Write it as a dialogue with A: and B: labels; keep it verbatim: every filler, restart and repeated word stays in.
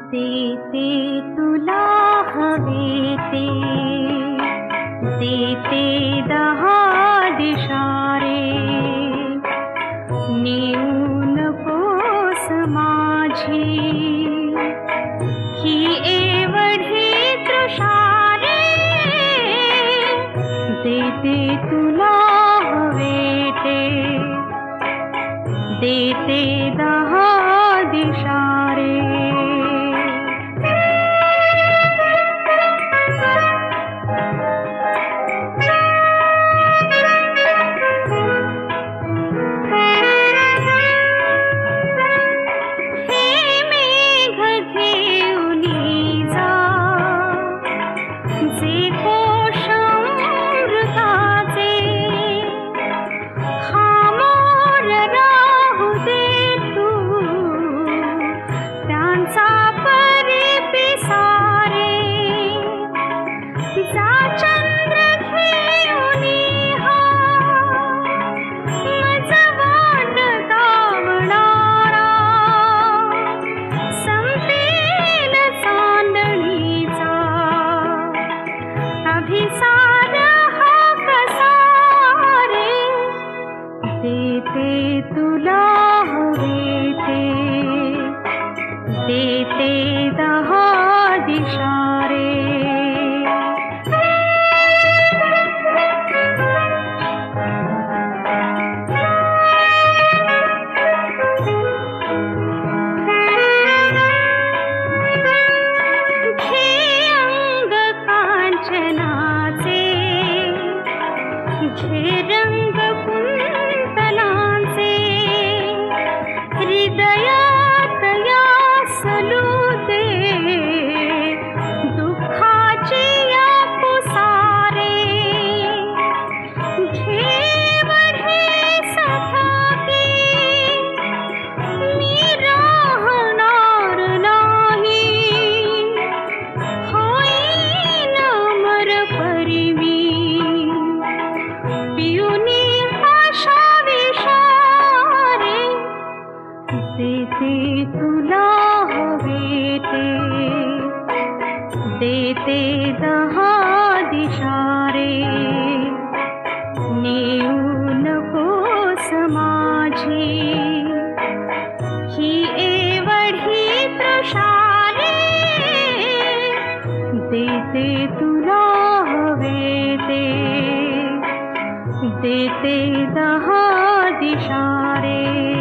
A: देते तुला हवे ते, देते दहा दिशा रे, नेऊ नकोस माझी ही एवढी तृषा रे, देते तुला हवे ते, देते दहा दिशा रे. देते तुला हवे ते, देते दहा दिशा रे. घे अंग कांचनाचे, घे रंग कुंतलांचे, हृदयात या सलूते, दुःखाची या पुसारे. घे बढे सखाके, मी राहणार नाही, होईन अमर परिवी. पियुनी आशा विषारे, देते तुला हवे ते, देते दहा दिशा रे, नेऊ नकोस माझी ही एवढी तृषा रे, देते तुला हवे ते, देते दहा दिशा रे.